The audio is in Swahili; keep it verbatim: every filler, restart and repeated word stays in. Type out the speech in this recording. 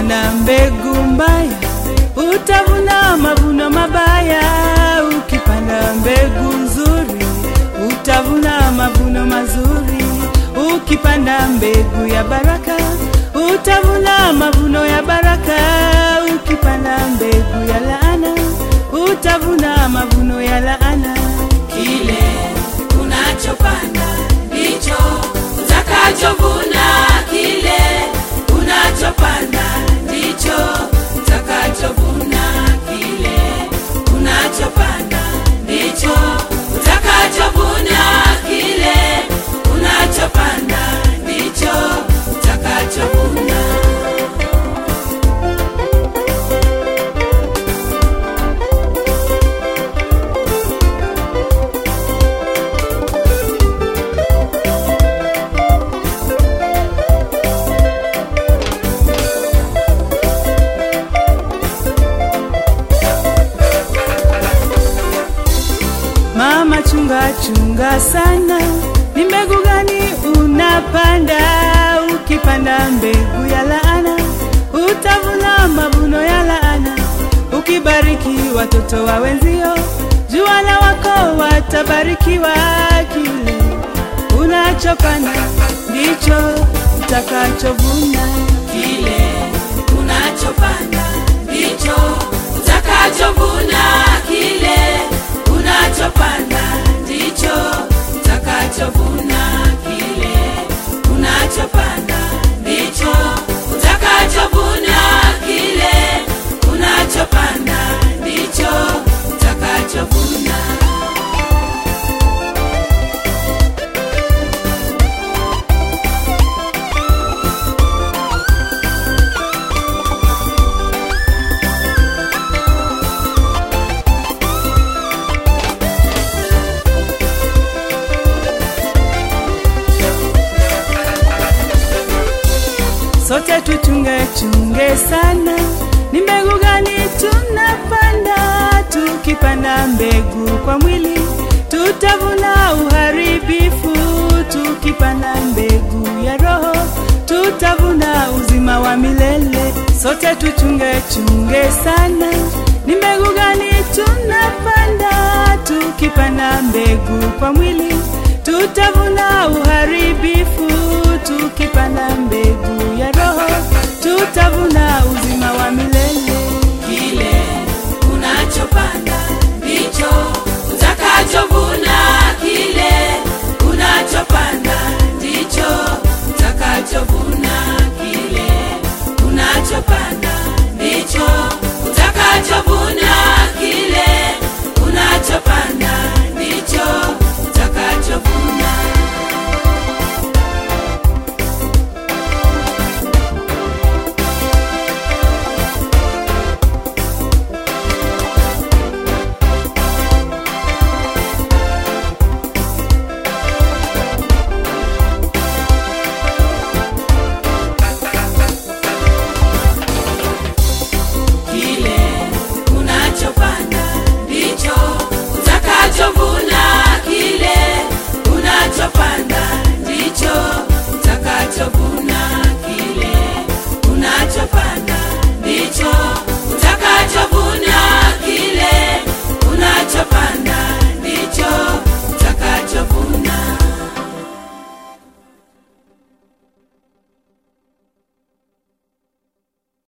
Ukipanda mbegu mbaya utavuna mavuno mabaya. Ukipanda mbegu nzuri utavuna mavuno mazuri. Ukipanda mbegu ya baraka utavuna mavuno ya baraka. Ukipanda mbegu ya laana utavuna mavuno ya laana. Kile unachopanda ndicho utakachovuna. Kile unachopanda ndicho utakachovuna. Kile unachopanda ndicho utakachovuna. Kile unachopanda ndicho utakachovuna. Mama chunga chunga sana, ni mbegu gani unapanda? Ukipanda mbegu ya laana utavuna mavuno ya laana. Ukibariki watoto wa wenzio, jua na wako watabarikiwa. Kile unachopanda ndicho utakachovuna. Kile unachopanda ndicho utakachovuna. Kile unachopanda ndicho utakachovuna. Kile unachopanda ndicho utakachovuna. Kile unachopanda ndicho utakachovuna. Sote tuchunge chunge sana, ni mbegu gani tunapanda? Tukipanda mbegu kwa mwili tutavuna uharibifu. Tukipanda mbegu ya roho tutavuna uzima wa milele. Sote tuchunge chunge sana, ni mbegu gani tunapanda? Tukipanda mbegu kwa mwili tutavuna uharibifu.